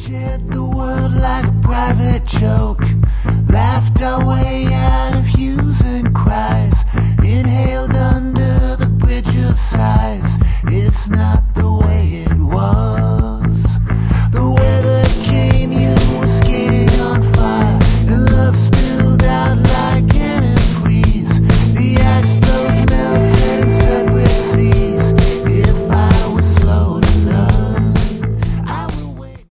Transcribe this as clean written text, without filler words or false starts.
shared the world like a private joke, laughed our way out.